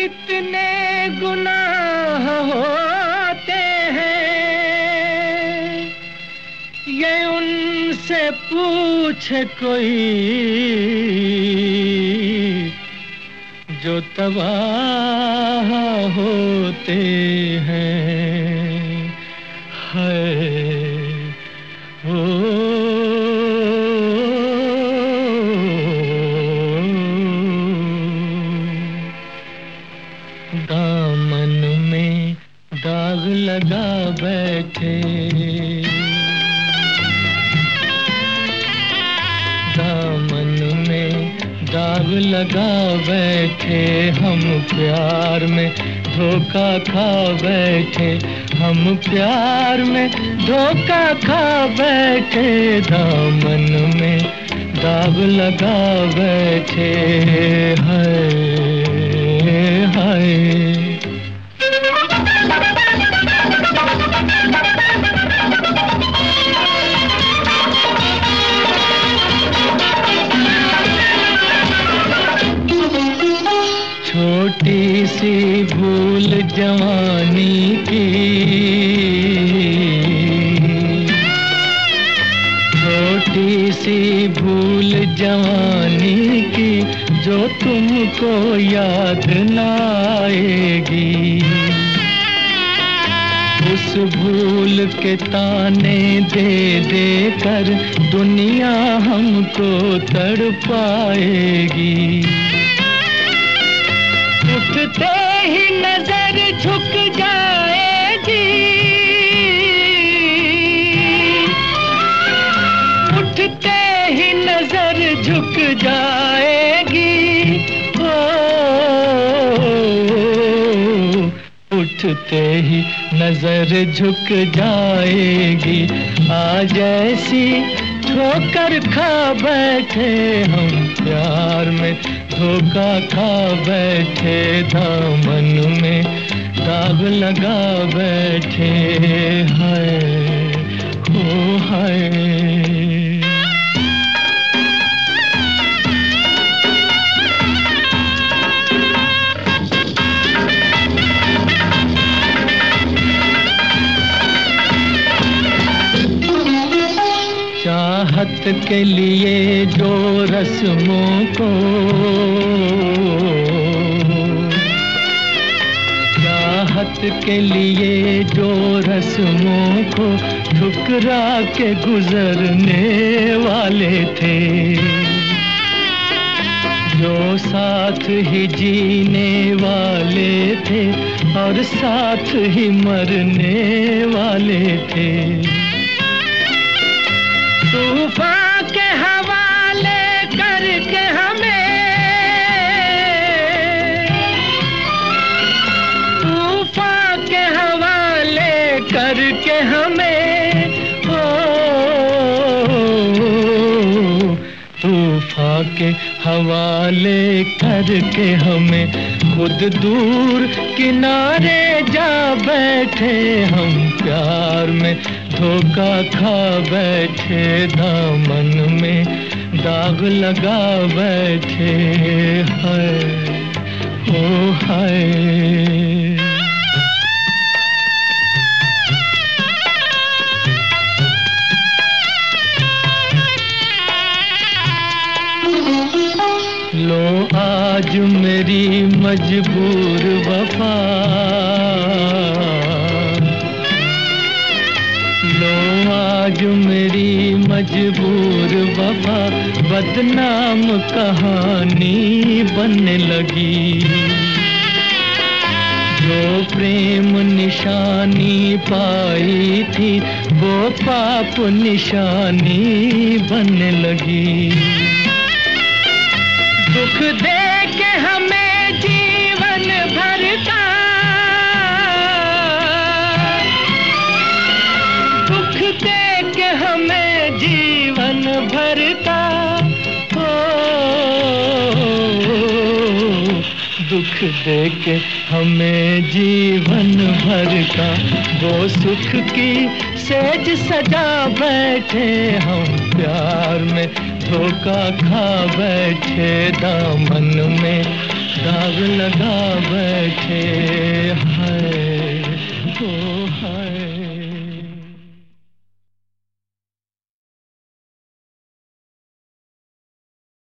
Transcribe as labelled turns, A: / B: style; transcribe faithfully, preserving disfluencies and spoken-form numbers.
A: कितने गुनाह होते हैं ये उनसे पूछे कोई जो तबाह होते हैं। हाय हो दामन में दाग लगा बैठे, दामन में दाग लगा बैठे, हम प्यार में धोखा खा बैठे, हम प्यार में धोखा खा बैठे, दामन में दाग लगा बैठे। हाय हाय छोटी सी भूल जवानी की, छोटी सी भूल जवानी की जो तुमको याद न आएगी, उस भूल के ताने दे दे कर दुनिया हमको तड़पाएगी। उठते ही नजर झुक जाएगी, उठते ही नजर झुक जाएगी, ओ, उठते ही नजर झुक जाएगी। आज ऐसी ठोकर खा बैठे हम प्यार में धोखा खा बैठे, दामन में दाग लगा बैठे। हाय हो हाय चाहत के लिए जो रस्मों को, चाहत के लिए जो रस्मों को ठुकरा के गुजरने वाले थे, जो साथ ही जीने वाले थे और साथ ही मरने वाले थे, तूफान के हवाले करके हमें, तूफान के हवाले करके हमें, ओ, तूफान के हवाले करके हमें खुद दूर किनारे जा बैठे, हम प्यार में धोखा खा बैठे, दामन में दाग लगा बैठे। हाय ओ हाय लो आज मेरी मजबूर वफा, लो आज मेरी मजबूर वफा बदनाम कहानी बनने लगी, जो प्रेम निशानी पाई थी वो पाप निशानी बनने लगी। दुख दे के हमें जीवन भर का, दुख दे के हमें जीवन भर का, ओ, दुख दे के हमें जीवन भर का वो सुख की सेज सजा बैठे, हम प्यार में धोखा खा बैठे, दामन में दाग लगा बैठे है।